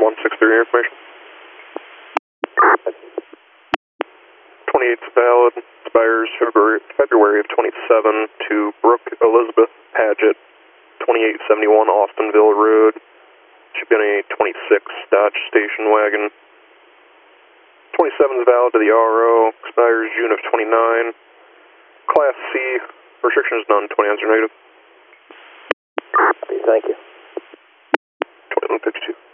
163 information. 28's valid, expires February of 27 to Brooke Elizabeth Paget, 2871 Austinville Road. Should be on a 26 Dodge station wagon. 27 is valid to the RO, expires June of 29. Class C, restrictions none, 20 answer negative. Thank you. 2152.